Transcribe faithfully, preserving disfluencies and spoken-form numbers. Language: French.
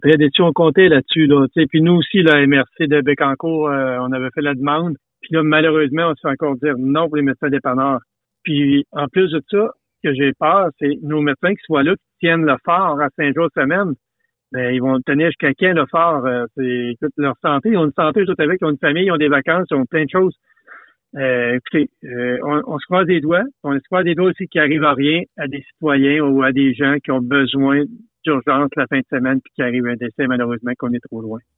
Il y a des tuyaux comptés là-dessus, là. Tu sais, puis nous aussi, la M R C de Bécancour, euh, on avait fait la demande. Puis là, malheureusement, on se fait encore dire non pour les médecins dépanneurs. Puis en plus de ça, ce que j'ai peur, c'est nos médecins qui soient là, qui tiennent le fort à cinq jours semaine. Ben, ils vont tenir jusqu'à quand le fort? Euh, c'est toute leur santé. Ils ont une santé tout avec, ils ont une famille, ils ont des vacances, ils ont plein de choses. Euh, écoutez, euh, on, on se croise des doigts. On se croise des doigts aussi qu'il arrive à rien à des citoyens ou à des gens qui ont besoin d'urgence la fin de semaine puis qui arrive un décès, malheureusement, qu'on est trop loin.